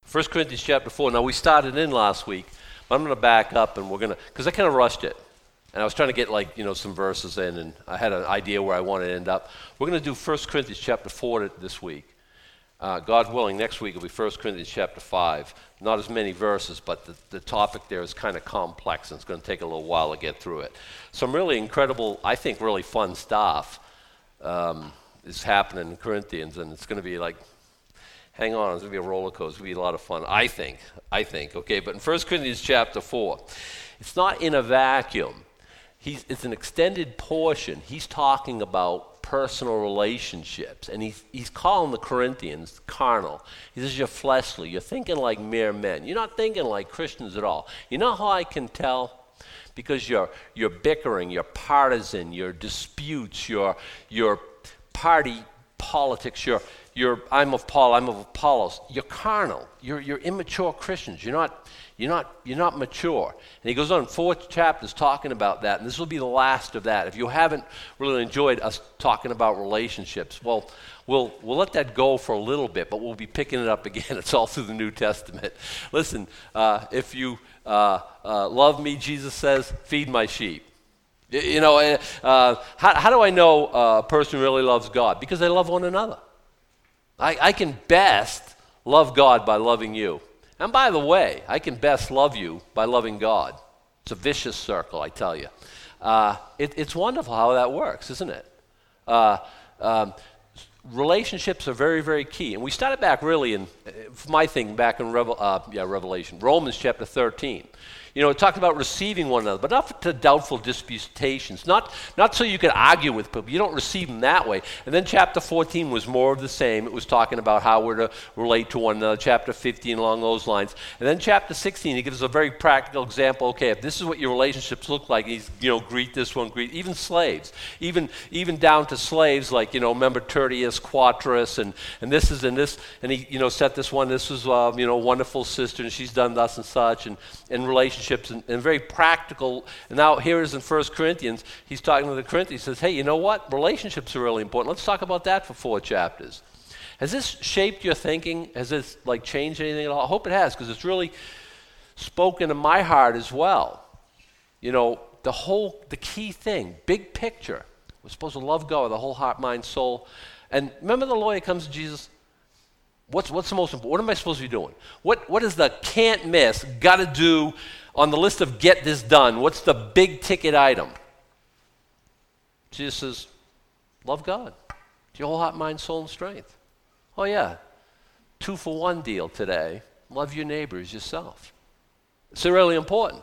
1 Corinthians chapter 4. Now, we started in last week, but I'm going to back up and we're going to, because I kind of rushed it. And I was trying to get some verses in, and I had an idea where I wanted to end up. We're going to do 1 Corinthians chapter 4 this week. God willing, next week will be 1 Corinthians chapter 5. Not as many verses, but the topic there is kind of complex, and it's going to take a little while to get through it. Some really incredible, I think really fun stuff is happening in Corinthians, and it's going to be like, hang on, it's going to be a roller coaster. It's going to be a lot of fun, I think, okay? But in 1 Corinthians chapter 4, it's not in a vacuum. It's an extended portion. He's talking about personal relationships, and he's calling the Corinthians carnal. He says, you're fleshly. You're thinking like mere men. You're not thinking like Christians at all. You know how I can tell? Because you're bickering, you're partisan, your disputes, your party politics, I'm of Paul, I'm of Apollos. You're carnal. You're immature Christians. You're not mature. And he goes on 4 chapters talking about that, and this will be the last of that. If you haven't really enjoyed us talking about relationships, well, we'll let that go for a little bit, but we'll be picking it up again. It's all through the New Testament. Listen, if you love me, Jesus says, feed my sheep. How do I know a person really loves God? Because they love one another. I can best love God by loving you. And by the way, I can best love you by loving God. It's a vicious circle, I tell you. It's wonderful how that works, isn't it? Relationships are very, very key. And we started back really in, my thing, back in Revelation, Romans chapter 13. It talked about receiving one another, but not to doubtful disputations, not so you could argue with people. You don't receive them that way. And then chapter 14 was more of the same. It was talking about how we're to relate to one another. Chapter 15 along those lines. And then chapter 16, he gives us a very practical example. Okay, if this is what your relationships look like, he's, greet this one, greet, even slaves, even down to slaves like, remember Tertius, Quaterus, and this is, and this, and he, set this one, this was, wonderful sister, and she's done thus and such, and relationships, and very practical. And now here is in 1 Corinthians, he's talking to the Corinthians, he says, hey, you know what? Relationships are really important. Let's talk about that for 4 chapters. Has this shaped your thinking? Has this changed anything at all? I hope it has, because it's really spoken to my heart as well. The key thing, big picture, we're supposed to love God with the whole heart, mind, soul. And remember the lawyer comes to Jesus, what's the most important? What am I supposed to be doing? What is the can't miss, got to do on the list of get this done? What's the big ticket item? Jesus says, love God. Your whole heart, mind, soul, and strength. Oh yeah, 2-for-1 deal today. Love your neighbor as yourself. It's really important.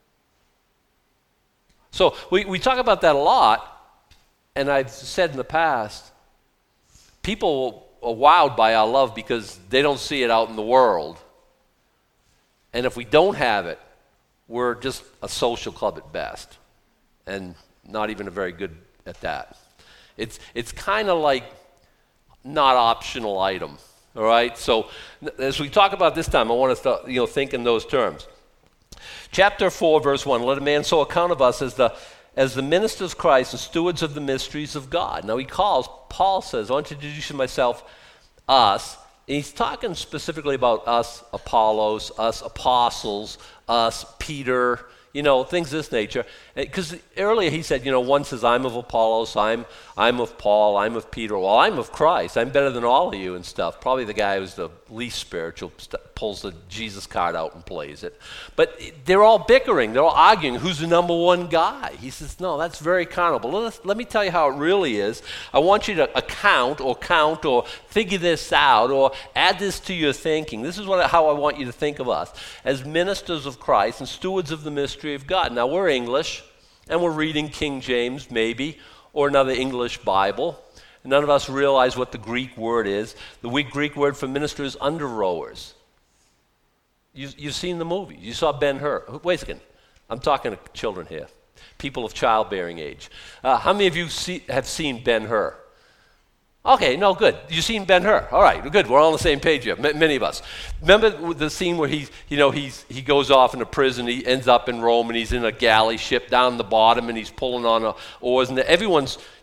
So we talk about that a lot, and I've said in the past, people are wowed by our love because they don't see it out in the world. And if we don't have it, we're just a social club at best, and not even a very good at that. It's kind of like not optional item, all right? So as we talk about this time, I want us to think in those terms. Chapter 4, verse 1, let a man so account of us as the ministers of Christ and stewards of the mysteries of God. Now Paul says, I want to introduce myself, us. And he's talking specifically about us, Apollos, us apostles, us, Peter, things of this nature. Because earlier he said, one says, I'm of Apollos, I'm of Paul, I'm of Peter. Well, I'm of Christ. I'm better than all of you and stuff. Probably the guy who's the least spiritual pulls the Jesus card out and plays it. But they're all bickering. They're all arguing who's the number one guy. He says, no, that's very carnal. But let me tell you how it really is. I want you to count or figure this out or add this to your thinking. This is how I want you to think of us as ministers of Christ and stewards of the mystery of God. Now, we're English, and we're reading King James, maybe, or another English Bible. None of us realize what the Greek word is. The Greek word for minister is under-rowers. You've seen the movie. You saw Ben-Hur. Wait a second. I'm talking to children here, people of childbearing age. How many of you have seen Ben-Hur? Okay, no, good. You've seen Ben-Hur. All right, good. We're all on the same page here, many of us. Remember the scene where he goes off into prison, he ends up in Rome, and he's in a galley ship down the bottom, and he's pulling on oars, and everyone's,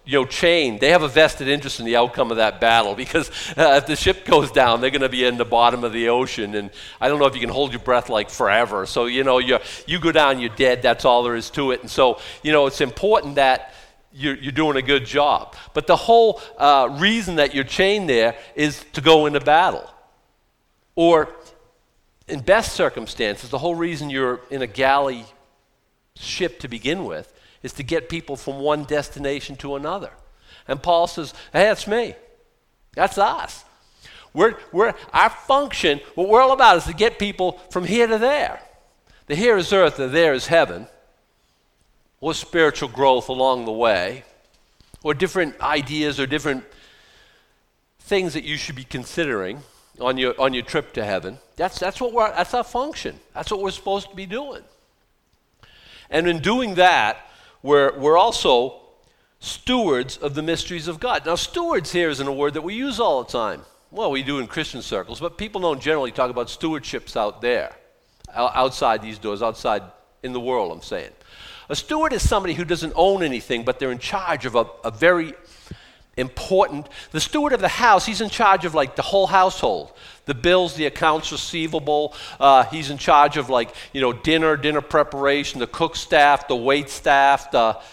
chained, they have a vested interest in the outcome of that battle, because if the ship goes down, they're going to be in the bottom of the ocean, and I don't know if you can hold your breath like forever. So, you go down, you're dead. That's all there is to it. And so, it's important that you're doing a good job. But the whole reason that you're chained there is to go into battle. Or, in best circumstances, the whole reason you're in a galley ship to begin with is to get people from one destination to another. And Paul says, hey, that's me. That's us. Our function, what we're all about is to get people from here to there. The here is earth, the there is heaven. Or spiritual growth along the way. Or different ideas or different things that you should be considering on your trip to heaven. That's our function. That's what we're supposed to be doing. And in doing that, we're also stewards of the mysteries of God. Now, stewards here isn't a word that we use all the time. Well, we do in Christian circles, but people don't generally talk about stewardships out there, outside these doors, outside in the world, I'm saying. A steward is somebody who doesn't own anything, but they're in charge of a very important. The steward of the house, he's in charge of like the whole household. The bills, the accounts receivable. He's in charge of dinner preparation, the cook staff, the wait staff.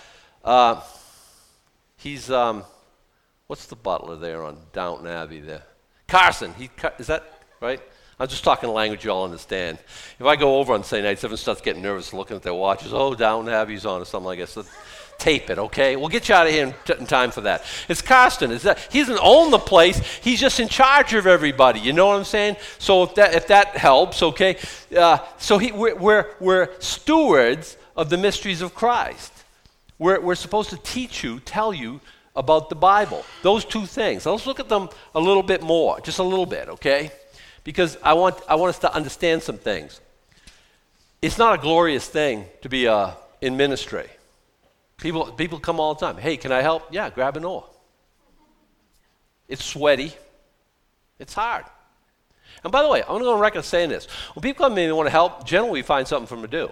He's what's the butler there on Downton Abbey there? Carson. Is that right? I'm just talking a language you all understand. If I go over on Sunday nights, everyone starts getting nervous looking at their watches. Oh, Downton Abbey's on or something like that. So tape it, okay? We'll get you out of here in time for that. It's Carsten. He doesn't own the place. He's just in charge of everybody. You know what I'm saying? So if that helps, okay? We're stewards of the mysteries of Christ. We're supposed to tell you about the Bible. Those two things. So let's look at them a little bit more, just a little bit, okay? Because I want us to understand some things. It's not a glorious thing to be in ministry. People come all the time. Hey, can I help? Yeah, grab an oar. It's sweaty. It's hard. And by the way, I'm going to go on record saying this. When people come in and want to help, generally we find something for them to do.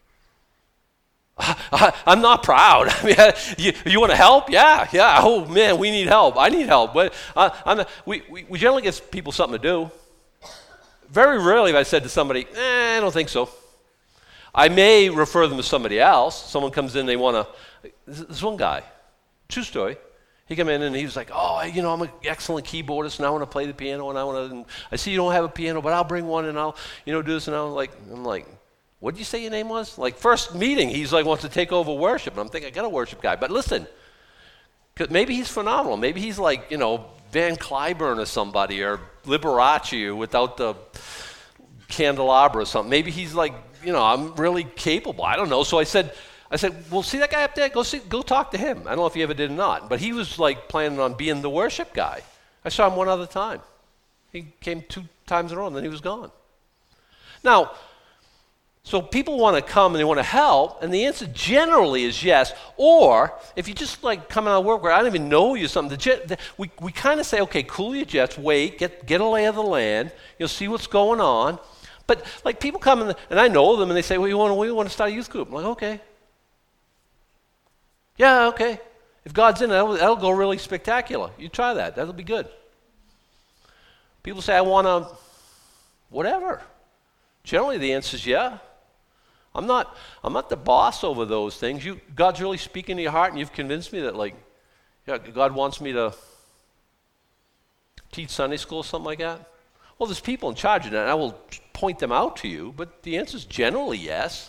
I'm not proud. I mean, you want to help? Yeah. Oh, man, we need help. I need help. But we generally get people something to do. Very rarely have I said to somebody, I don't think so. I may refer them to somebody else. Someone comes in, they want to. This one guy, true story. He came in and he was like, I'm an excellent keyboardist and I want to play the piano and I see you don't have a piano, but I'll bring one and I'll, do this and I'm like, what did you say your name was? Like first meeting, he's like wants to take over worship. And I'm thinking, I got a worship guy. But listen, 'cause maybe he's phenomenal. Maybe he's like, Van Cliburn or somebody or Liberace without the candelabra or something. Maybe he's like, I'm really capable. I don't know. So I said, well, see that guy up there? Go talk to him. I don't know if he ever did or not, but he was like planning on being the worship guy. I saw him one other time. He came 2 times in a row and then he was gone. Now, so people want to come and they want to help, and the answer generally is yes. Or if you just like coming out of work where I don't even know you something, we kind of say, okay, cool your jets, wait, get a lay of the land, you'll see what's going on. But like people come in, and I know them, and they say, well, we want to start a youth group. I'm like, okay. Yeah, okay. If God's in it, that'll go really spectacular. You try that. That'll be good. People say, I want to, whatever. Generally, the answer is yeah. I'm not the boss over those things. God's really speaking to your heart, and you've convinced me that, God wants me to teach Sunday school or something like that. Well, there's people in charge of that, and I will point them out to you, but the answer is generally yes.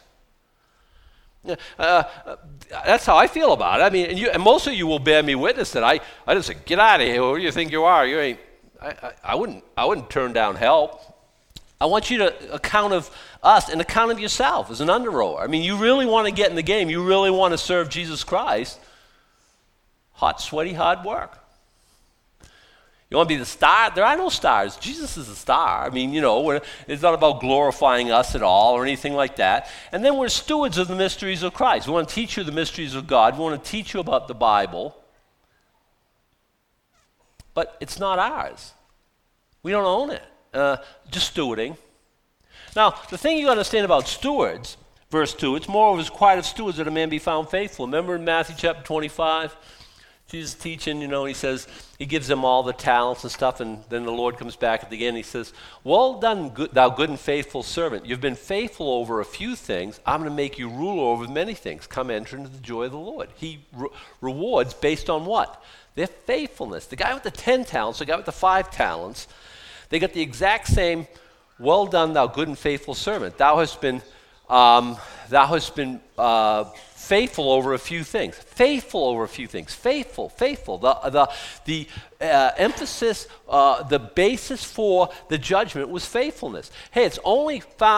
That's how I feel about it. I mean, and most of you will bear me witness that I just say, get out of here. Who do you think you are? You ain't. I wouldn't turn down help. I want you to account of us and account of yourself as an under-rower. I mean, you really want to get in the game. You really want to serve Jesus Christ. Hot, sweaty, hard work. You want to be the star? There are no stars. Jesus is the star. I mean, it's not about glorifying us at all or anything like that. And then we're stewards of the mysteries of Christ. We want to teach you the mysteries of God. We want to teach you about the Bible. But it's not ours. We don't own it. Just stewarding. Now, the thing you understand about stewards, verse 2, it's moreover required of stewards that a man be found faithful. Remember in Matthew chapter 25? Jesus teaching, he says, he gives them all the talents and stuff, and then the Lord comes back at the end, he says, well done, thou good and faithful servant. You've been faithful over a few things. I'm going to make you ruler over many things. Come enter into the joy of the Lord. He rewards based on what? Their faithfulness. The guy with the 10 talents, the guy with the 5 talents, they got the exact same, well done, thou good and faithful servant. Thou hast been faithful over a few things. Faithful over a few things. Faithful. The emphasis, the basis for the judgment was faithfulness. Hey, it's only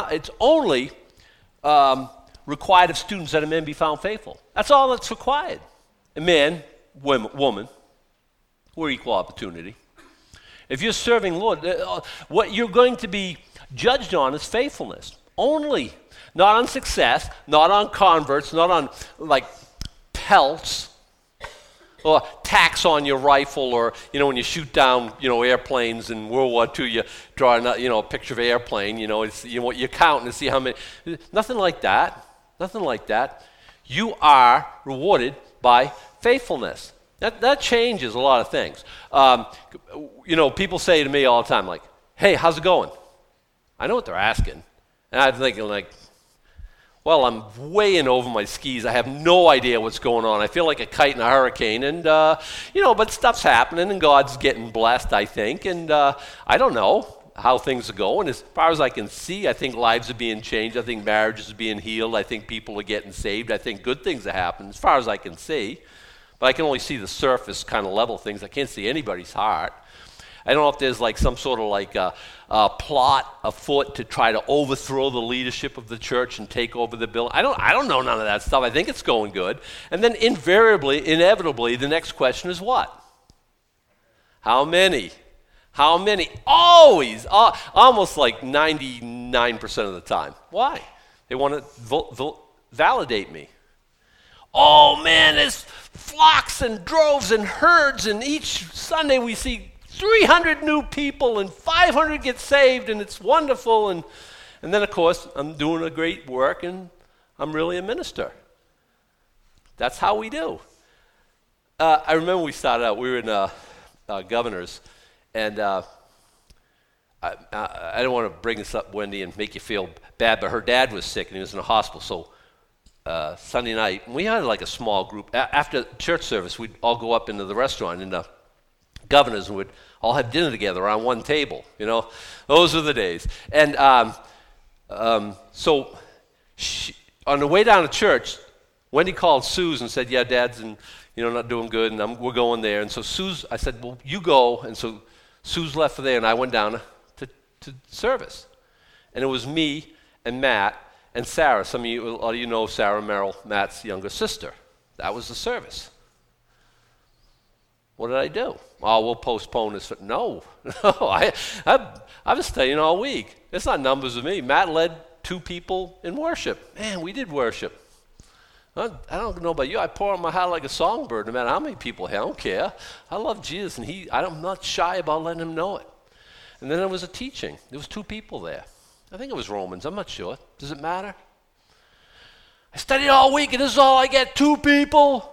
required of students that a man be found faithful. That's all that's required. A man, woman, we're equal opportunity. If you're serving the Lord, what you're going to be judged on is faithfulness. Only. Not on success, not on converts, not on like pelts or tax on your rifle, or when you shoot down airplanes in World War II, you draw a picture of an airplane. It's what you're counting to see how many. Nothing like that. Nothing like that. You are rewarded by faithfulness. That changes a lot of things. People say to me all the time, like, "Hey, how's it going?" I know what they're asking, and I'm thinking like, well, I'm way in over my skis. I have no idea what's going on. I feel like a kite in a hurricane, and, but stuff's happening, and God's getting blessed, I think, and I don't know how things are going. As far as I can see, I think lives are being changed. I think marriages are being healed. I think people are getting saved. I think good things are happening, as far as I can see, but I can only see the surface kind of level things. I can't see anybody's heart. I don't know if there's like some sort of like a plot afoot to try to overthrow the leadership of the church and take over the building. I don't know none of that stuff. I think it's going good. And then inevitably, the next question is what? How many? How many? Always, almost like 99% of the time. Why? They want to validate me. Oh man, there's flocks and droves and herds, and each Sunday we see 300 new people and 500 get saved, and it's wonderful. And then, of course, I'm doing a great work, and I'm really a minister. That's how we do. I remember we started out, we were in Governors, and I don't want to bring this up, Wendy, and make you feel bad, but her dad was sick, and he was in the hospital. So Sunday night, we had like a small group. After church service, we'd all go up into the restaurant in the Governors, and would all have dinner together around one table. Those were the days. And so on the way down to church, Wendy called Suze and said, "Yeah, Dad's not doing good, and we're going there." And so I said, "Well, you go." And so Suze left for there, and I went down to service. And it was me and Matt and Sarah. A lot of you know Sarah Merrill, Matt's younger sister. That was the service. What did I do? Oh, we'll postpone this. No. I was studying all week. It's not numbers with me. Matt led 2 people in worship. Man, we did worship. I don't know about you. I pour out my heart like a songbird, no matter how many people here. I don't care. I love Jesus, and I'm not shy about letting him know it. And then there was a teaching. There was 2 people there. I think it was Romans. I'm not sure. Does it matter? I studied all week, and this is all I get, 2 people.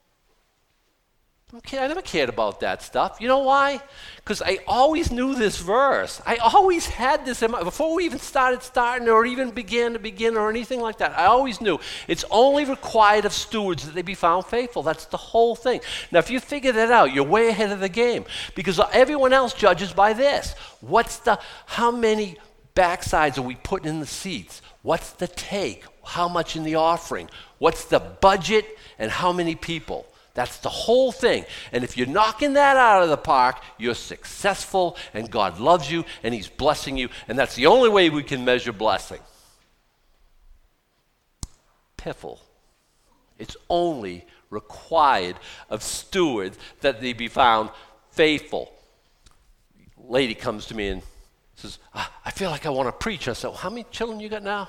I never cared about that stuff. You know why? Because I always knew this verse. I always had this in mind. Before we even started or even began to begin or anything like that, I always knew it's only required of stewards that they be found faithful. That's the whole thing. Now, if you figure that out, you're way ahead of the game, because everyone else judges by this. How many backsides are we putting in the seats? What's the take? How much in the offering? What's the budget? And how many people? That's the whole thing. And if you're knocking that out of the park, you're successful, and God loves you, and he's blessing you, and that's the only way we can measure blessing. Piffle. It's only required of stewards that they be found faithful. Lady comes to me and says, I feel like I want to preach. I said, well, how many children you got now?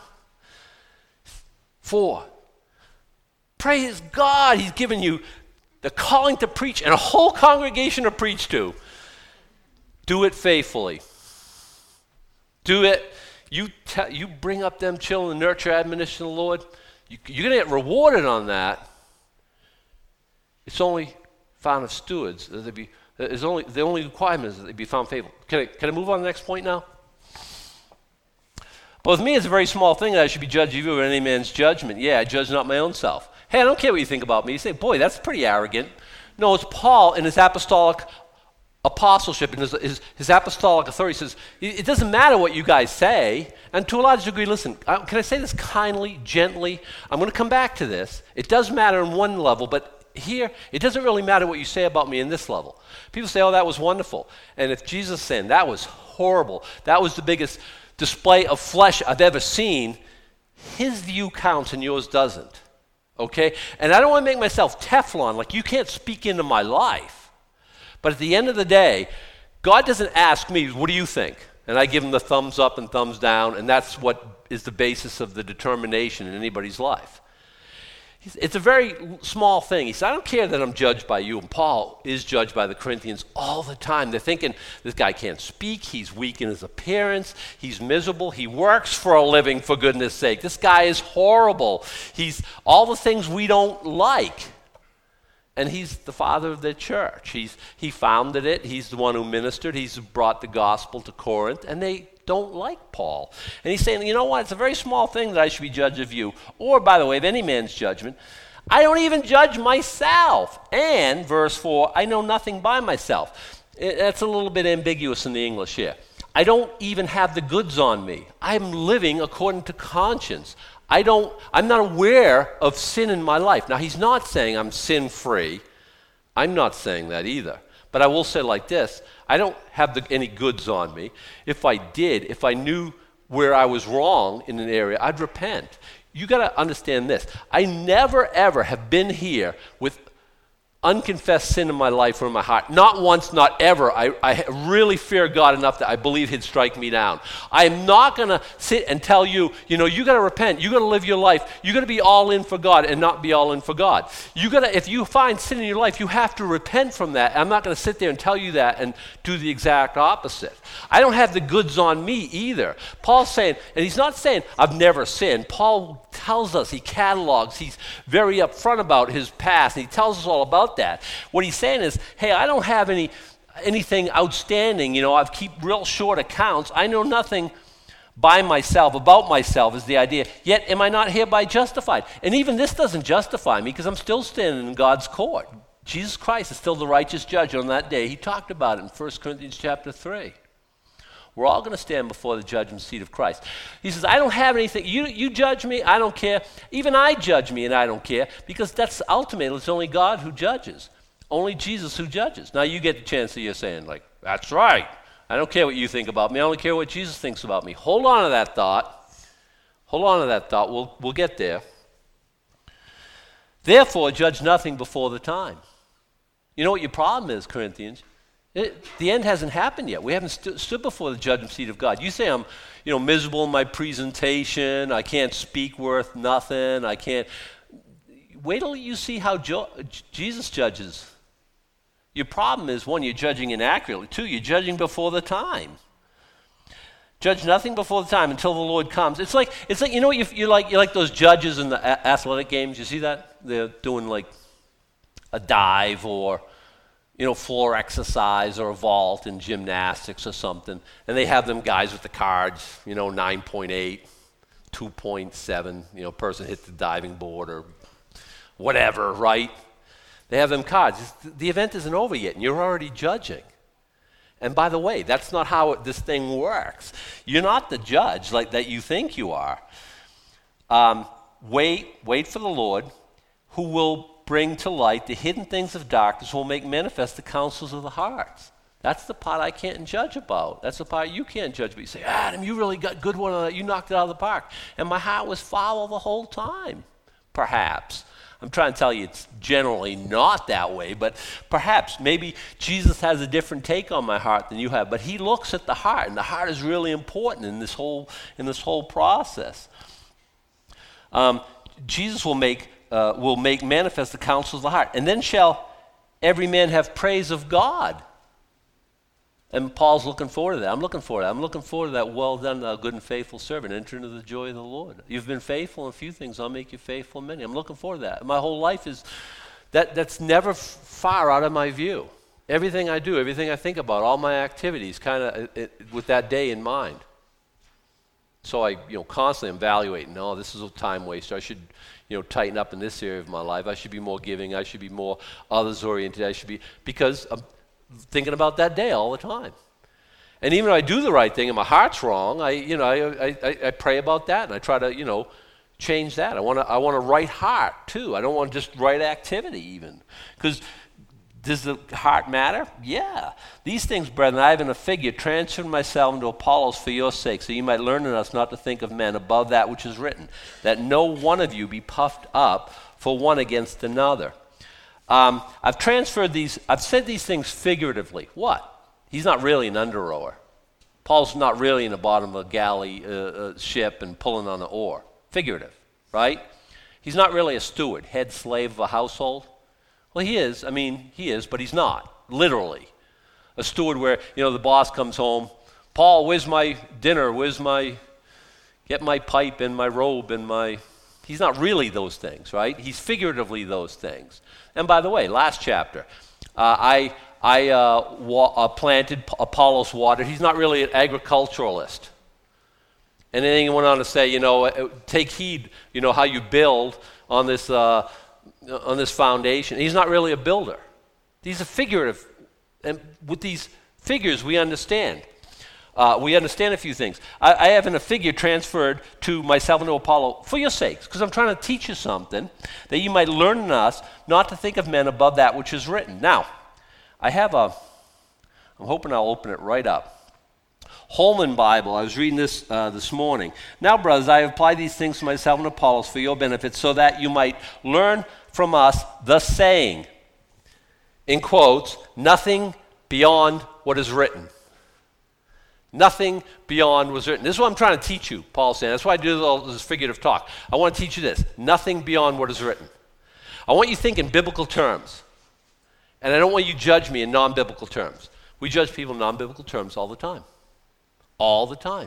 4. Praise God, he's given you the calling to preach and a whole congregation to preach to. Do it faithfully. Do it. You bring up them children, nurture, admonition of the Lord. You're going to get rewarded on that. It's only found of stewards, that they be, the only requirement is that they be found faithful. Can I move on to the next point now? But with me, it's a very small thing that I should be judged of you or any man's judgment. Yeah, I judge not my own self. Hey, I don't care what you think about me. You say, boy, that's pretty arrogant. No, it's Paul in his apostolic apostleship and his apostolic authority says, it doesn't matter what you guys say. And to a large degree, listen, can I say this kindly, gently? I'm going to come back to this. It does matter in one level, but here, it doesn't really matter what you say about me in this level. People say, oh, that was wonderful. And if Jesus sinned, that was horrible. That was the biggest display of flesh I've ever seen. His view counts and yours doesn't. Okay? And I don't want to make myself Teflon, like you can't speak into my life. But at the end of the day, God doesn't ask me, what do you think? And I give him the thumbs up and thumbs down, and that's what is the basis of the determination in anybody's life. It's a very small thing. He said, I don't care that I'm judged by you. And Paul is judged by the Corinthians all the time. They're thinking, this guy can't speak. He's weak in his appearance. He's miserable. He works for a living, for goodness sake. This guy is horrible. He's all the things we don't like. And he's the father of the church. He founded it. He's the one who ministered. He's brought the gospel to Corinth. And they don't like Paul. And he's saying, you know what? It's a very small thing that I should be judged of you. Or, by the way, of any man's judgment. I don't even judge myself. And, verse 4, I know nothing by myself. That's a little bit ambiguous in the English here. I don't even have the goods on me. I'm living according to conscience. I'm not aware of sin in my life. Now, he's not saying I'm sin-free. I'm not saying that either. But I will say like this, I don't have any goods on me. If I did, if I knew where I was wrong in an area, I'd repent. You got to understand this. I never, ever have been here with unconfessed sin in my life or in my heart. Not once, not ever. I really fear God enough that I believe he'd strike me down. I am not going to sit and tell you, you got to repent. You got to live your life. You got to be all in for God and not be all in for God. If you find sin in your life, you have to repent from that. I'm not going to sit there and tell you that and do the exact opposite. I don't have the goods on me either. Paul's saying, and he's not saying I've never sinned. Paul tells us, he catalogs, he's very upfront about his past, and he tells us all about that. What he's saying is, hey, I don't have anything outstanding. I keep real short accounts. I know nothing by myself, about myself is the idea. Yet am I not hereby justified? And even this doesn't justify me because I'm still standing in God's court. Jesus Christ is still the righteous judge on that day. He talked about it in 1 Corinthians chapter 3. We're all going to stand before the judgment seat of Christ. He says, I don't have anything. You judge me, I don't care. Even I judge me and I don't care because that's ultimately, it's only God who judges. Only Jesus who judges. Now you get the chance that you're saying, like, that's right. I don't care what you think about me. I only care what Jesus thinks about me. Hold on to that thought. Hold on to that thought. We'll get there. Therefore, judge nothing before the time. You know what your problem is, Corinthians? The end hasn't happened yet. We haven't stood before the judgment seat of God. You say I'm, miserable in my presentation. I can't speak worth nothing. I can't. Wait till you see how Jesus judges. Your problem is, one, you're judging inaccurately. Two, you're judging before the time. Judge nothing before the time until the Lord comes. It's like you're like those judges in the athletic games. You see that? They're doing like a dive or floor exercise or a vault in gymnastics or something. And they have them guys with the cards, 9.8, 2.7, person hit the diving board or whatever, right? They have them cards. The event isn't over yet, and you're already judging. And by the way, that's not how this thing works. You're not the judge like that you think you are. Wait for the Lord, who will bring to light the hidden things of darkness, will make manifest the counsels of the hearts. That's the part I can't judge about. That's the part you can't judge. But you say, Adam, you really got a good one on that. You knocked it out of the park. And my heart was foul the whole time. Perhaps. I'm trying to tell you it's generally not that way, but perhaps, maybe Jesus has a different take on my heart than you have. But he looks at the heart, and the heart is really important in this whole process. Jesus will make manifest the counsels of the heart. And then shall every man have praise of God. And Paul's looking forward to that. I'm looking forward to that. Well done, thou good and faithful servant. Enter into the joy of the Lord. You've been faithful in a few things. I'll make you faithful in many. I'm looking forward to that. My whole life is That's never far out of my view. Everything I do, everything I think about, all my activities, kind of with that day in mind. So I, constantly evaluate. No, this is a time waster. I should, tighten up in this area of my life. I should be more giving. I should be more others oriented. Because I'm thinking about that day all the time. And even if I do the right thing and my heart's wrong, I pray about that and I try to, change that. I want a right heart too. I don't want just right activity even. Because does the heart matter? Yeah. These things, brethren, I have in a figure transferred myself into Apollos for your sake, so you might learn in us not to think of men above that which is written, that no one of you be puffed up for one against another. I've said these things figuratively. What? He's not really an under-rower. Paul's not really in the bottom of a galley ship and pulling on the oar. Figurative, right? He's not really a steward, head slave of a household. Well, he is, but he's not, literally. A steward where, the boss comes home, Paul, where's my dinner? Get my pipe and my robe and He's not really those things, right? He's figuratively those things. And by the way, last chapter, I planted, Apollos watered. He's not really an agriculturalist. And then he went on to say, take heed, how you build on this foundation. He's not really a builder. These are figurative. And with these figures, we understand. We understand a few things. I have in a figure transferred to myself and to Apollo for your sakes, because I'm trying to teach you something that you might learn in us not to think of men above that which is written. Now, I'm hoping I'll open it right up. Holman Bible, I was reading this this morning. Now, brothers, I have applied these things to myself and Apollos for your benefit, so that you might learn from us the saying, in quotes, nothing beyond what is written. Nothing beyond what is written. This is what I'm trying to teach you, Paul's saying. That's why I do all this figurative talk. I want to teach you this. Nothing beyond what is written. I want you to think in biblical terms. And I don't want you to judge me in non-biblical terms. We judge people in non-biblical terms all the time. All the time.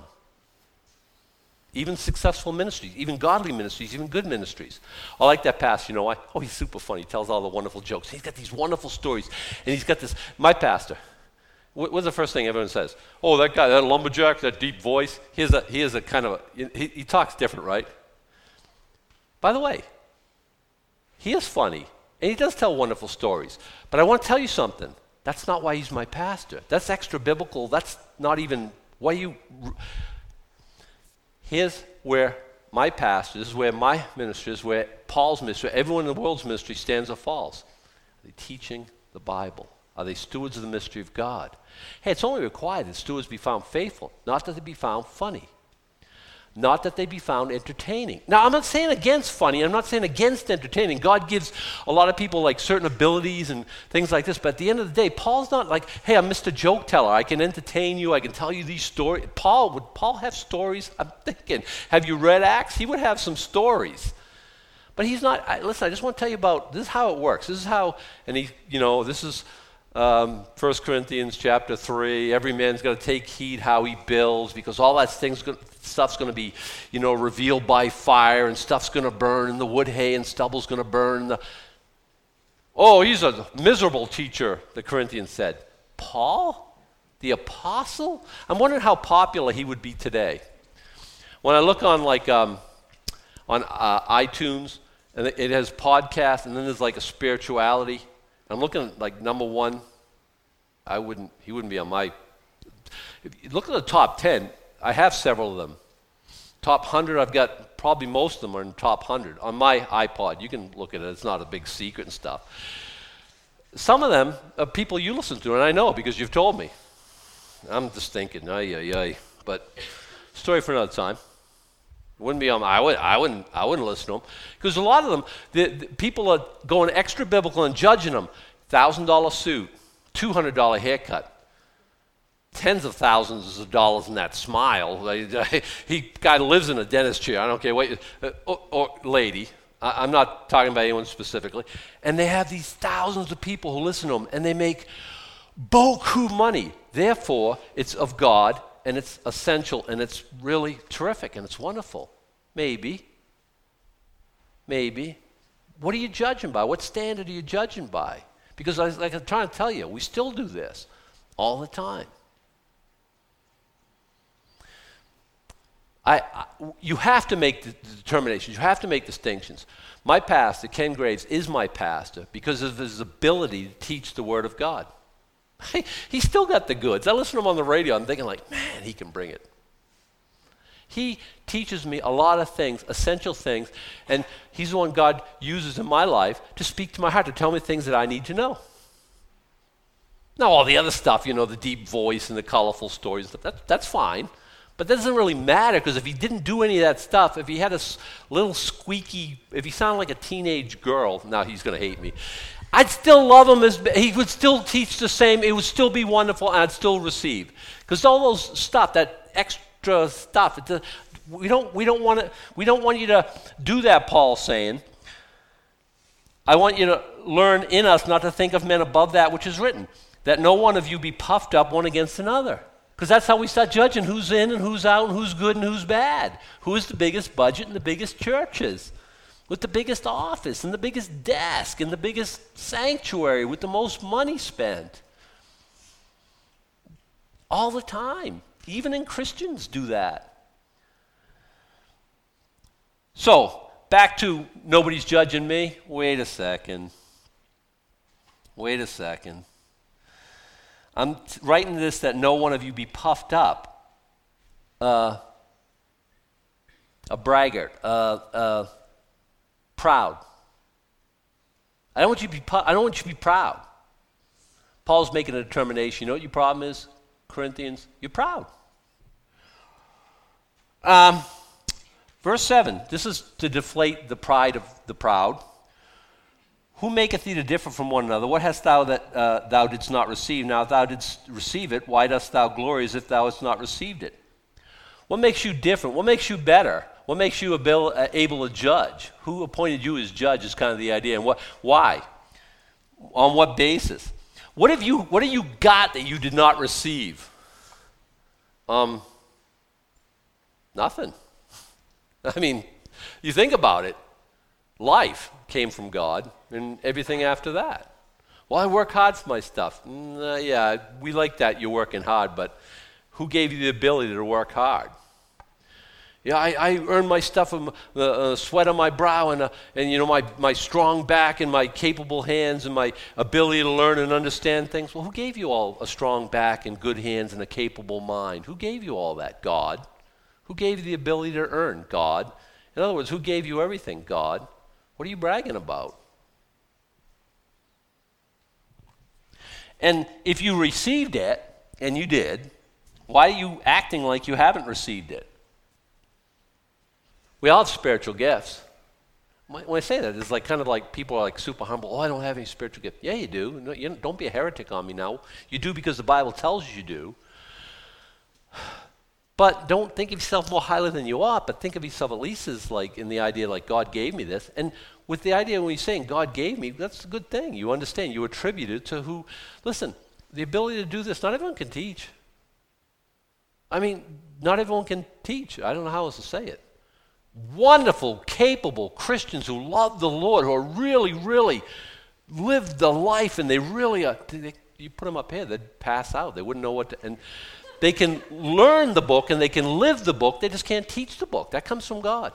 Even successful ministries, even godly ministries, even good ministries. I like that pastor, you know why? Oh, he's super funny. He tells all the wonderful jokes. He's got these wonderful stories. And he's got this, my pastor, what's the first thing everyone says? Oh, that guy, that lumberjack, that deep voice. He has a kind of he talks different, right? By the way, he is funny. And he does tell wonderful stories. But I want to tell you something. That's not why he's my pastor. That's extra biblical. That's not even Here's where my pastor, this is where my ministry is, where Paul's ministry, everyone in the world's ministry stands or falls. Are they teaching the Bible? Are they stewards of the mystery of God? Hey, it's only required that stewards be found faithful, not that they be found funny. Not that they be found entertaining. Now, I'm not saying against funny. I'm not saying against entertaining. God gives a lot of people like certain abilities and things like this. But at the end of the day, Paul's not like, hey, I'm Mr. Joke Teller. I can entertain you. I can tell you these stories. Would Paul have stories? I'm thinking, have you read Acts? He would have some stories. But he's not. Listen, I just want to tell you about, this is how it works. This is how, and this is 1 Corinthians chapter 3. Every man's got to take heed how he builds, because all that stuff's going to be, revealed by fire, and stuff's going to burn, and the wood, hay, and stubble's going to burn. Oh, he's a miserable teacher, the Corinthians said. Paul, the apostle? I'm wondering how popular he would be today. When I look on iTunes, and it has podcasts, and then there's like a spirituality. I'm looking at like number one. He wouldn't be on my. If you look at the top 10. I have several of them. Top 100, I've got probably most of them are in top 100 on my iPod. You can look at it. It's not a big secret and stuff. Some of them are people you listen to, and I know because you've told me. I'm just thinking, but story for another time. Wouldn't be on. I wouldn't listen to them, because a lot of them, the people are going extra biblical and judging them. $1,000 suit, $200 haircut, tens of thousands of dollars in that smile. Guy lives in a dentist chair. I don't care what, or lady. I'm not talking about anyone specifically. And they have these thousands of people who listen to them, and they make beaucoup money. Therefore, it's of God, and it's essential, and it's really terrific, and it's wonderful. Maybe. What are you judging by? What standard are you judging by? Because like I'm trying to tell you, we still do this all the time. You have to make the determinations. You have to make distinctions. My pastor, Ken Graves, is my pastor because of his ability to teach the Word of God. He's still got the goods. I listen to him on the radio. I'm thinking like, man, he can bring it. He teaches me a lot of things, essential things, and he's the one God uses in my life to speak to my heart, to tell me things that I need to know. Now, all the other stuff, the deep voice and the colorful stories, that's fine. But that doesn't really matter, because if he didn't do any of that stuff, if he had a little squeaky, if he sounded like a teenage girl, now he's going to hate me, I'd still love him. He would still teach the same. It would still be wonderful, and I'd still receive. Because all those stuff, that extra stuff, we don't want you to do that, Paul's saying. I want you to learn in us not to think of men above that which is written, that no one of you be puffed up one against another. Because that's how we start judging who's in and who's out and who's good and who's bad. Who has the biggest budget and the biggest churches, with the biggest office and the biggest desk and the biggest sanctuary with the most money spent. All the time. Even in Christians do that. So, back to nobody's judging me. Wait a second. I'm writing this that no one of you be puffed up, a braggart, proud. I don't want you to be proud. Paul's making a determination. You know what your problem is, Corinthians? You're proud. Verse 7. This is to deflate the pride of the proud. Who maketh thee to differ from one another? What hast thou that thou didst not receive? Now if thou didst receive it, why dost thou glory as if thou hast not received it? What makes you different? What makes you better? What makes you able to judge? Who appointed you as judge is kind of the idea. And why? On what basis? What have you got that you did not receive? Nothing. I mean, you think about it. Life came from God, and everything after that. Well, I work hard for my stuff. Yeah, we like that you're working hard, but who gave you the ability to work hard? Yeah, I earned my stuff from the sweat on my brow and my strong back and my capable hands and my ability to learn and understand things. Well, who gave you all a strong back and good hands and a capable mind? Who gave you all that? God. Who gave you the ability to earn? God. In other words, who gave you everything? God. What are you bragging about? And if you received it, and you did, why are you acting like you haven't received it? We all have spiritual gifts. When I say that, it's like kind of like people are like super humble. Oh, I don't have any spiritual gift. Yeah, you do. No, don't be a heretic on me now. You do because the Bible tells you do. But don't think of yourself more highly than you ought, but think of yourself at least as like in the idea like God gave me this. And with the idea when you're saying God gave me, that's a good thing. You understand. You attribute it to who. Listen, the ability to do this, not everyone can teach. I mean, not everyone can teach. I don't know how else to say it. Wonderful, capable Christians who love the Lord, who are really, really live the life, and they really are. You put them up here, they'd pass out. They wouldn't know what to. And they can learn the book and they can live the book. They just can't teach the book. That comes from God.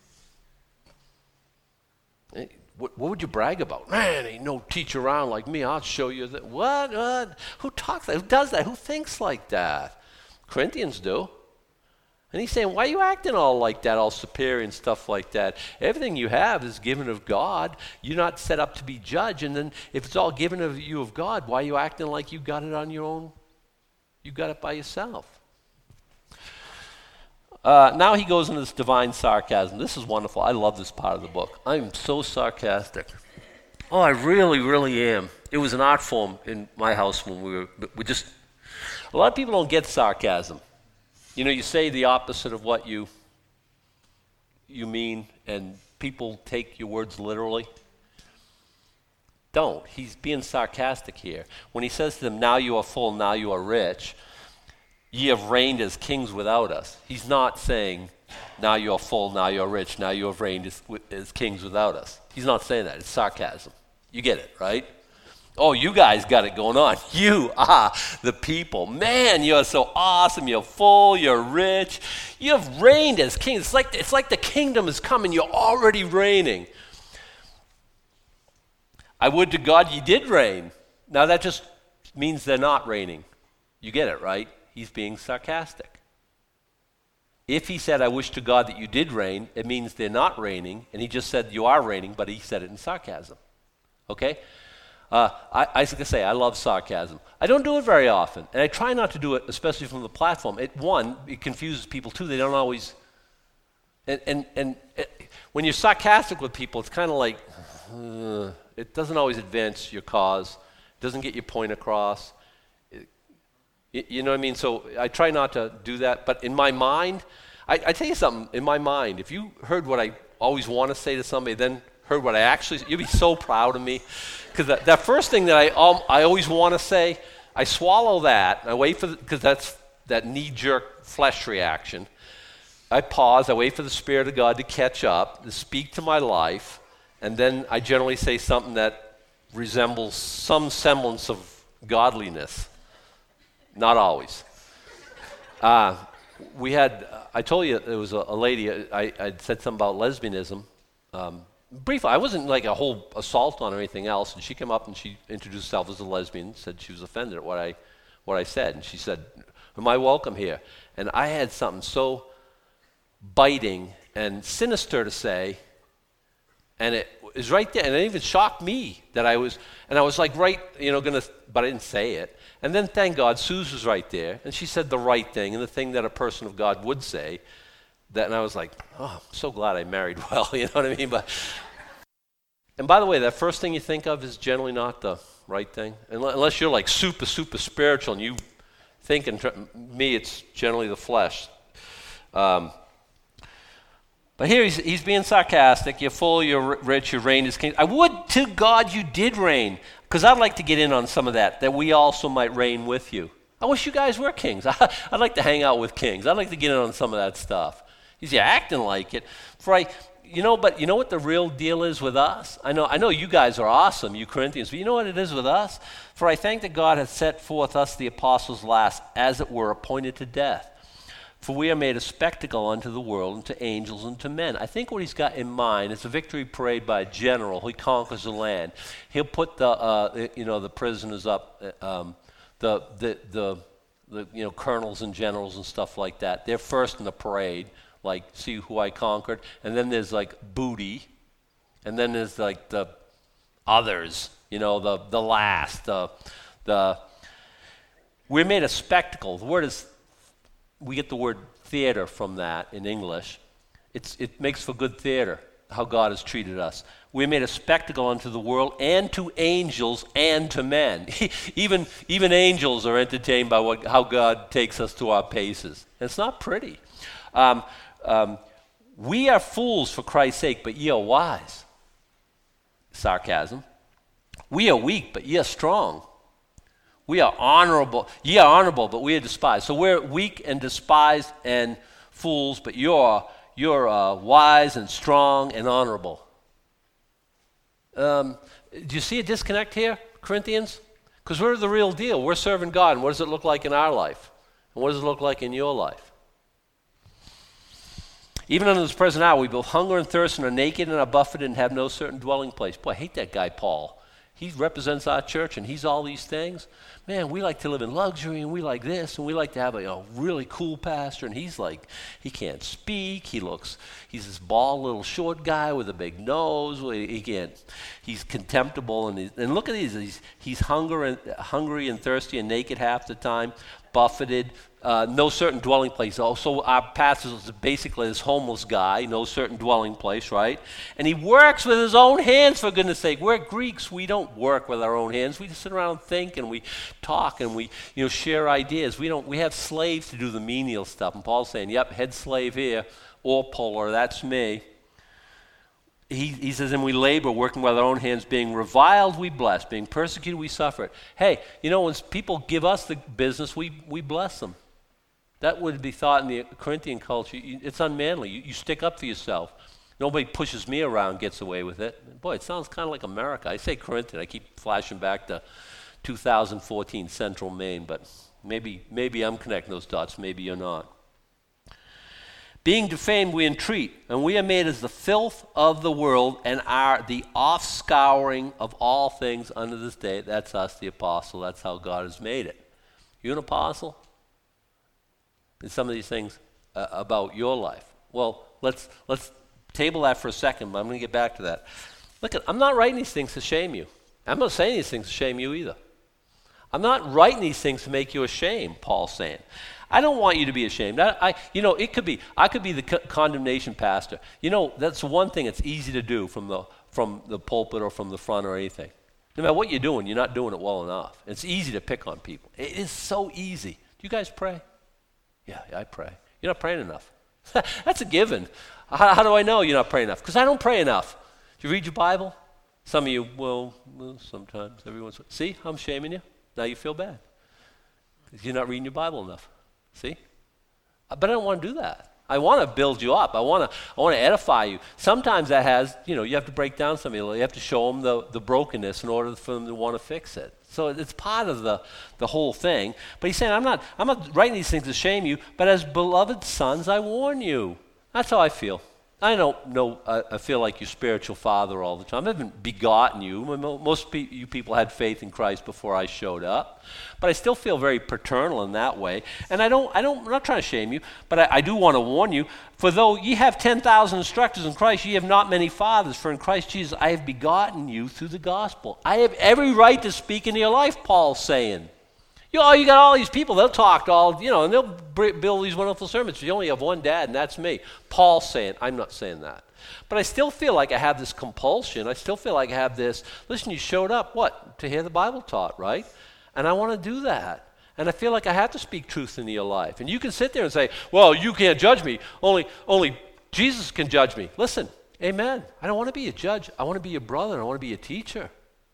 What would you brag about? Man, ain't no teacher around like me. I'll show you that. What? Who talks that? Who does that? Who thinks like that? Corinthians do. And he's saying, why are you acting all like that, all superior and stuff like that? Everything you have is given of God. You're not set up to be judged. And then if it's all given of you of God, why are you acting like you got it on your own? You got it by yourself. Now he goes into this divine sarcasm. This is wonderful. I love this part of the book. I'm so sarcastic. Oh, I really, really am. It was an art form in my house when we just... A lot of people don't get sarcasm. You say the opposite of what you mean, and people take your words literally. Don't. He's being sarcastic here. When he says to them, now you are full, now you are rich, ye have reigned as kings without us. He's not saying Now you're full, now you're rich, now you have reigned as kings without us. He's not saying that. It's sarcasm. You get it, right? Oh, you guys got it going on. You are the people. Man, you're so awesome. You're full, you're rich. You have reigned as kings. It's like the kingdom is coming. You're already reigning. I would to God you did reign. Now that just means they're not reigning. You get it, right? He's being sarcastic. If he said, I wish to God that you did reign, it means they're not reigning, and he just said you are reigning, but he said it in sarcasm. Okay? I say, I love sarcasm. I don't do it very often, and I try not to do it, especially from the platform. It confuses people too. They don't always, when you're sarcastic with people, it's kind of like, it doesn't always advance your cause. It doesn't get your point across. You know what I mean? So I try not to do that. But in my mind, I tell you something, in my mind, if you heard what I always want to say to somebody, then heard what I actually, you'd be so proud of me. Because that first thing that I always want to say, I swallow that, and I wait for, because that's that knee-jerk flesh reaction. I pause, I wait for the Spirit of God to catch up, to speak to my life, and then I generally say something that resembles some semblance of godliness. Not always. I told you there was a lady, I said something about lesbianism. Briefly, I wasn't like a whole assault on her or anything else, and she came up and she introduced herself as a lesbian, said she was offended at what I said, and she said, am I welcome here? And I had something so biting and sinister to say, and it was right there, and it even shocked me that I was like right, but I didn't say it. And then thank God, Suze was right there, and she said the right thing, and the thing that a person of God would say, and I was like, oh, I'm so glad I married well, you know what I mean? And by the way, that first thing you think of is generally not the right thing, unless you're like super, super spiritual, and you think, me, it's generally the flesh. But here he's being sarcastic. You're full, you're rich, you reign as king. I would to God you did reign, because I'd like to get in on some of that we also might reign with you. I wish you guys were kings. I'd like to hang out with kings. I'd like to get in on some of that stuff. He's acting like it. But you know what the real deal is with us? I know you guys are awesome, you Corinthians, but you know what it is with us? For I think that God has set forth us, the apostles last, as it were, appointed to death. For we are made a spectacle unto the world, and to angels, and to men. I think what he's got in mind is a victory parade by a general. He conquers the land. He'll put the prisoners up, the colonels and generals and stuff like that. They're first in the parade, like, see who I conquered. And then there's like booty, and then there's like the others, the last. We're made a spectacle. The word is. We get the word theater from that in English. It makes for good theater, how God has treated us. We made a spectacle unto the world and to angels and to men. Even angels are entertained by how God takes us to our paces. And it's not pretty. We are fools for Christ's sake, but ye are wise. Sarcasm. We are weak, but ye are strong. We are honorable. Ye are honorable, but we are despised. So we're weak and despised and fools, but you're wise and strong and honorable. Do you see a disconnect here, Corinthians? Because we're the real deal. We're serving God, and what does it look like in our life? And what does it look like in your life? Even under this present hour, we both hunger and thirst and are naked and are buffeted and have no certain dwelling place. Boy, I hate that guy, Paul. He represents our church, and he's all these things. Man, we like to live in luxury, and we like this, and we like to have a really cool pastor, and he's like, he can't speak. He's this bald little short guy with a big nose. He's contemptible, and look at these. He's hungry and thirsty and naked half the time, buffeted, no certain dwelling place. So our pastor is basically this homeless guy, no certain dwelling place, right? And he works with his own hands, for goodness sake. We're Greeks. We don't work with our own hands. We just sit around and think, and we talk, and we share ideas. We have slaves to do the menial stuff. And Paul's saying, yep, head slave here, or puller, that's me. He says, and we labor, working with our own hands, being reviled, we bless, being persecuted, we suffer it. Hey, when people give us the business, we bless them. That would be thought in the Corinthian culture. It's unmanly. You stick up for yourself. Nobody pushes me around, gets away with it. Boy, it sounds kind of like America. I say Corinthian. I keep flashing back to 2014 Central Maine, but maybe I'm connecting those dots. Maybe you're not. Being defamed, we entreat, and we are made as the filth of the world and are the offscouring of all things under this day. That's us, the apostle. That's how God has made it. You an apostle? And some of these things about your life. Well, let's table that for a second, but I'm going to get back to that. Look, I'm not writing these things to shame you. I'm not saying these things to shame you either. I'm not writing these things to make you ashamed, Paul's saying. I don't want you to be ashamed. I could be the condemnation pastor. That's one thing that's easy to do from the pulpit or from the front or anything. No matter what you're doing, you're not doing it well enough. It's easy to pick on people. It is so easy. Do you guys pray? Yeah, I pray. You're not praying enough. That's a given. How do I know you're not praying enough? Because I don't pray enough. Do you read your Bible? Some of you will sometimes. Everyone's. See, I'm shaming you. Now you feel bad because you're not reading your Bible enough. See? But I don't want to do that. I want to build you up. I want to edify you. Sometimes that has, you have to break down somebody. You have to show them the brokenness in order for them to want to fix it. So it's part of the whole thing. But he's saying, I'm not writing these things to shame you, but as beloved sons, I warn you. That's how I feel. I don't know, I feel like your spiritual father all the time. I haven't begotten you. Most you people had faith in Christ before I showed up. But I still feel very paternal in that way. And I'm not trying to shame you, but I do want to warn you. For though ye have 10,000 instructors in Christ, ye have not many fathers. For in Christ Jesus I have begotten you through the gospel. I have every right to speak into your life, Paul's saying. You got all these people, they'll talk and they'll build these wonderful sermons. You only have one dad, and that's me. Paul's saying, I'm not saying that. But I still feel like I have this compulsion. I still feel like I have this, listen, you showed up, what? To hear the Bible taught, right? And I want to do that. And I feel like I have to speak truth into your life. And you can sit there and say, well, you can't judge me. Only Jesus can judge me. Listen, amen. I don't want to be a judge. I want to be your brother. I want to be a teacher.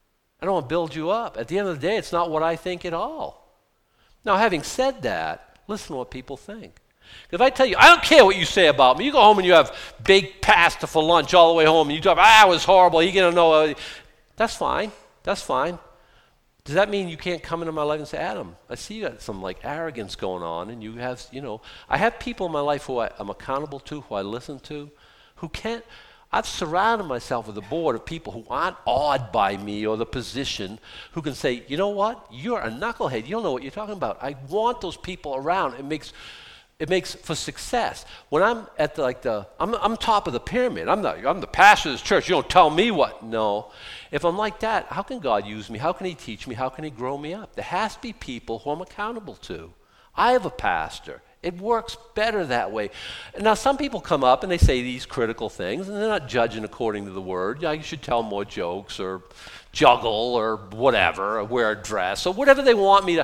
I don't want to build you up. At the end of the day, it's not what I think at all. Now, having said that, listen to what people think. If I tell you, I don't care what you say about me. You go home and you have baked pasta for lunch all the way home, and you talk, it was horrible. You're going to know. That's fine. That's fine. Does that mean you can't come into my life and say, Adam, I see you got some arrogance going on, and you have, I have people in my life who I'm accountable to, who I listen to, who can't. I've surrounded myself with a board of people who aren't awed by me or the position, who can say, you know what? You're a knucklehead. You don't know what you're talking about. I want those people around. It makes for success. When I'm at I'm top of the pyramid. I'm the pastor of this church. You don't tell me what. No. If I'm like that, how can God use me? How can he teach me? How can he grow me up? There has to be people who I'm accountable to. I have a pastor. It works better that way. Now, some people come up and they say these critical things, and they're not judging according to the word. You should tell more jokes or juggle or whatever, or wear a dress, or whatever they want me to.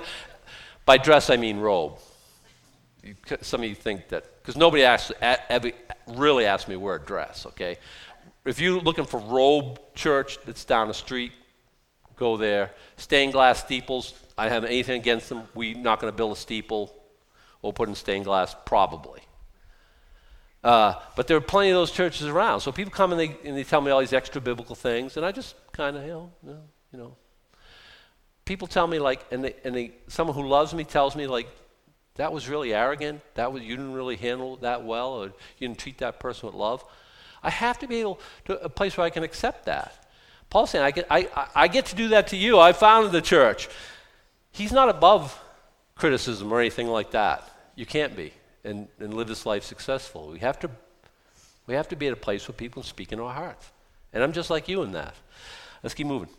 By dress, I mean robe. Some of you think that, because nobody ever really asked me to wear a dress, okay? If you're looking for robe church that's down the street, go there. Stained glass steeples, I haven't anything against them. We're not going to build a steeple. We'll put in stained glass, probably. But there are plenty of those churches around. So people come and they tell me all these extra biblical things, and I just kind of, People tell me someone who loves me tells me that was really arrogant. You didn't really handle that well, or you didn't treat that person with love. I have to be able to a place where I can accept that. Paul's saying, I get to do that to you. I founded the church. He's not above criticism or anything like that. You can't be and live this life successful. We have to be at a place where people speak in our hearts. And I'm just like you in that. Let's keep moving.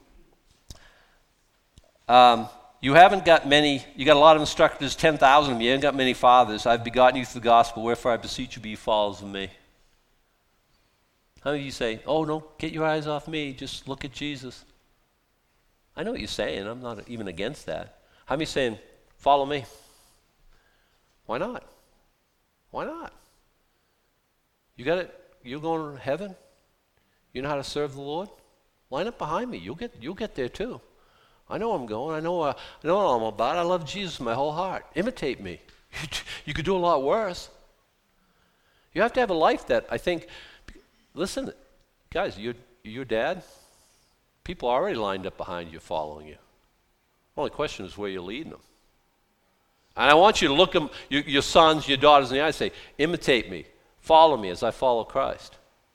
You haven't got many, you got a lot of instructors, 10,000 of them, you haven't got many fathers. I've begotten you through the gospel, wherefore I beseech you be followers of me. How many of you say, oh no, get your eyes off me, just look at Jesus? I know what you're saying, I'm not even against that. How many saying, follow me? Why not? Why not? You got it, you're going to heaven? You know how to serve the Lord? Line up behind me, you'll get there too. I know where I'm going. I know what I'm about. I love Jesus with my whole heart. Imitate me. You could do a lot worse. You have to have a life that I think, listen, guys, your dad, people are already lined up behind you following you. The only question is where you're leading them. And I want you to look them, your sons, your daughters in the eye and say, imitate me, follow me as I follow Christ.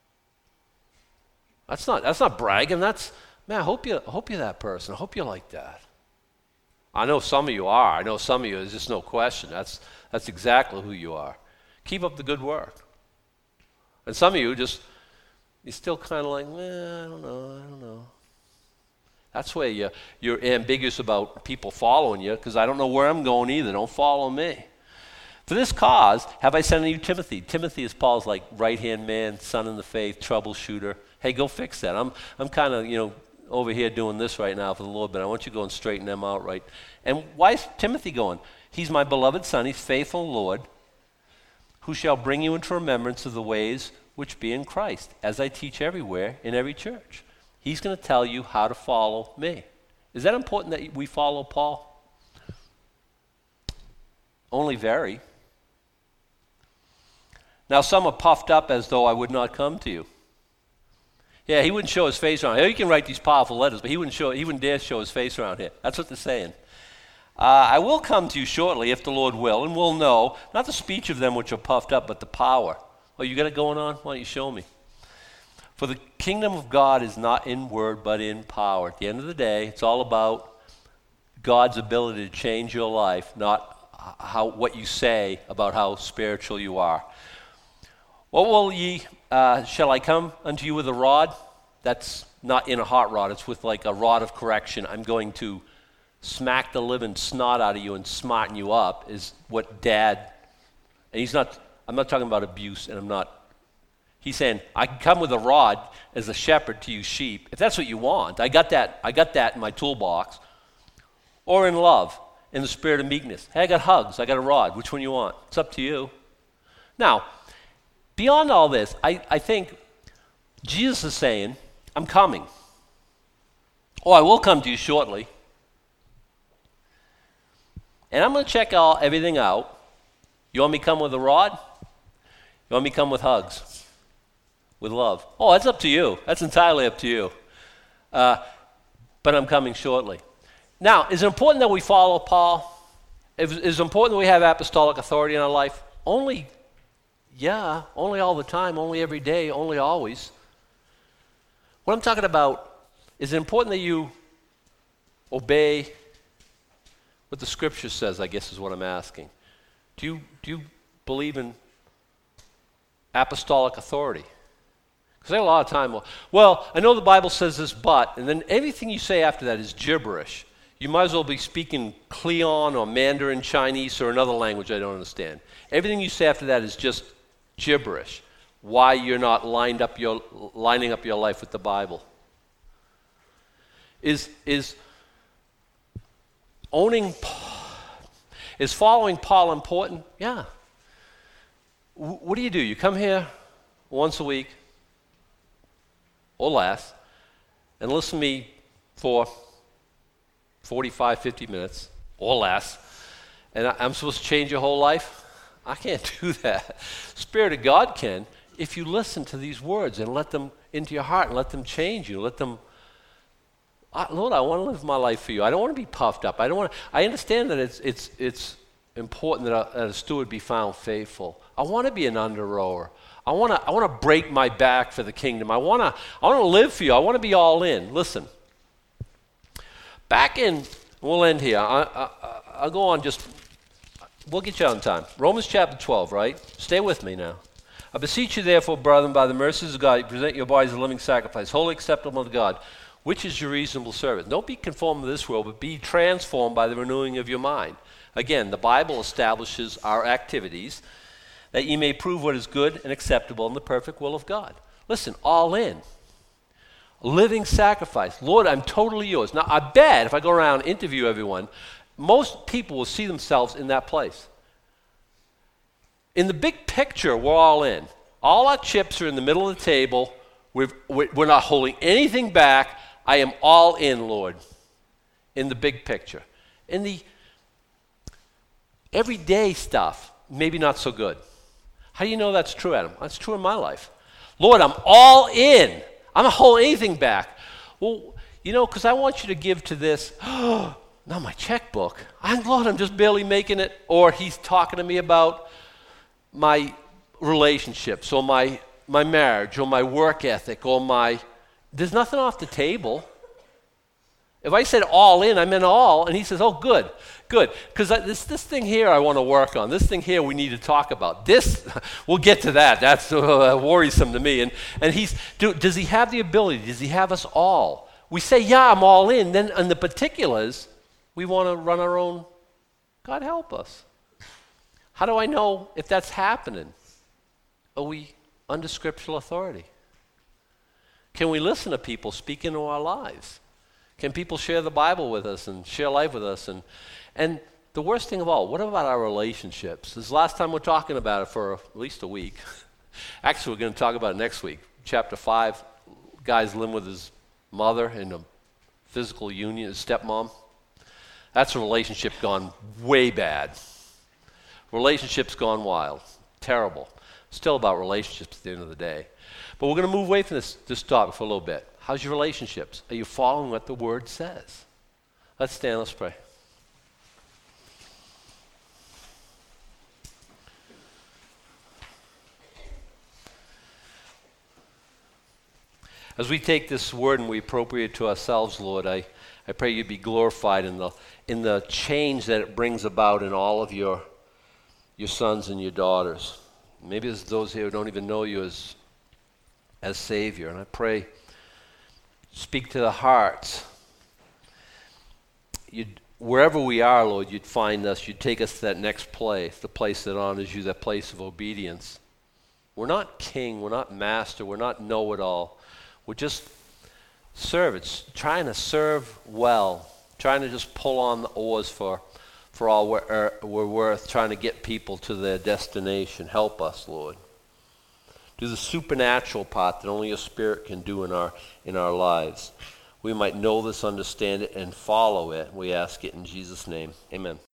That's not bragging. Man, I hope you're that person. I hope you're like that. I know some of you are. I know some of you, there's just no question. That's exactly who you are. Keep up the good work. And some of you you're still kind of like, I don't know. That's where you're ambiguous about people following you, because I don't know where I'm going either. Don't follow me. For this cause have I sent you Timothy. Timothy is Paul's like right-hand man, son in the faith, troubleshooter. Hey, go fix that. I'm kind of, over here doing this right now for the Lord, but I want you to go and straighten them out right. And why is Timothy going? He's my beloved son. He's faithful in the Lord, who shall bring you into remembrance of the ways which be in Christ, as I teach everywhere in every church. He's going to tell you how to follow me. Is that important that we follow Paul? Only very. Now some are puffed up as though I would not come to you. Yeah, he wouldn't show his face around here. He can write these powerful letters, but he wouldn't dare show his face around here. That's what they're saying. I will come to you shortly, if the Lord will, and we'll know, not the speech of them which are puffed up, but the power. Oh, you got it going on? Why don't you show me? For the kingdom of God is not in word, but in power. At the end of the day, it's all about God's ability to change your life, not what you say about how spiritual you are. What will ye, shall I come unto you with a rod? That's not in a hot rod. It's with like a rod of correction. I'm going to smack the living snot out of you and smarten you up, is what Dad, and I'm not talking about abuse, and he's saying, I can come with a rod as a shepherd to you sheep. If that's what you want, I got that in my toolbox. Or in love, in the spirit of meekness. Hey, I got hugs, I got a rod. Which one you want? It's up to you. Now, beyond all this, I think Jesus is saying, I'm coming. I will come to you shortly. And I'm going to check everything out. You want me to come with a rod? You want me to come with hugs? With love? That's up to you. That's entirely up to you. But I'm coming shortly. Now, is it important that we follow Paul? Is it important that we have apostolic authority in our life? Only all the time, only every day, only always. What I'm talking about, is it important that you obey what the Scripture says, I guess is what I'm asking. Do you believe in apostolic authority? Because a lot of time, I know the Bible says this, but, and then everything you say after that is gibberish. You might as well be speaking Cleon or Mandarin Chinese or another language I don't understand. Everything you say after that is just gibberish. Why you're not lining up your life with the Bible. Is following Paul important? Yeah. What do? You come here once a week or less and listen to me for 45, 50 minutes or less, and I'm supposed to change your whole life? I can't do that. Spirit of God can, if you listen to these words and let them into your heart and let them change you. Let them, Lord, I want to live my life for you. I don't want to be puffed up. I understand that it's important that a steward be found faithful. I want to be an under-rower. I want to break my back for the kingdom. I want to live for you. I want to be all in. Listen. We'll end here. I'll go on we'll get you on time. Romans chapter 12, right? Stay with me now. I beseech you therefore, brethren, by the mercies of God, you present your bodies a living sacrifice, wholly acceptable to God, which is your reasonable service. Don't be conformed to this world, but be transformed by the renewing of your mind. Again, the Bible establishes our activities that ye may prove what is good and acceptable in the perfect will of God. Listen, all in. Living sacrifice. Lord, I'm totally yours. Now, I bet if I go around and interview everyone, most people will see themselves in that place. In the big picture, we're all in. All our chips are in the middle of the table. We're not holding anything back. I am all in, Lord, in the big picture. Everyday stuff, maybe not so good. How do you know that's true, Adam? That's true in my life. Lord, I'm all in. I'm not holding anything back. Well, because I want you to give to this. Not my checkbook. Lord, I'm just barely making it. Or he's talking to me about my relationships or my marriage or my work ethic or there's nothing off the table. If I said all in, I meant all, and he says, oh, good, because this thing here I want to work on. This thing here we need to talk about. This, we'll get to that. That's worrisome to me. And does he have the ability? Does he have us all? We say, yeah, I'm all in. Then in the particulars, we want to run our own. God help us. How do I know if that's happening? Are we under scriptural authority? Can we listen to people speak into our lives? Can people share the Bible with us and share life with us? And the worst thing of all, what about our relationships? This is the last time we're talking about it for at least a week. Actually, we're going to talk about it next week. Chapter 5, guy's living with his mother in a physical union, his stepmom. That's a relationship gone way bad. Relationships gone wild. Terrible. Still about relationships at the end of the day. But we're going to move away from this topic for a little bit. How's your relationships? Are you following what the Word says? Let's stand, let's pray. As we take this Word and we appropriate it to ourselves, Lord, I pray you'd be glorified in the change that it brings about in all of your sons and your daughters. Maybe there's those here who don't even know you as Savior, and I pray speak to the hearts. Wherever we are, Lord, you'd find us. You'd take us to that next place, the place that honors you, that place of obedience. We're not king. We're not master. We're not know-it-all. We're just servants, trying to serve well, trying to just pull on the oars for all we're worth, trying to get people to their destination. Help us, Lord. Do the supernatural part that only your Spirit can do in our lives. We might know this, understand it, and follow it. We ask it in Jesus' name. Amen.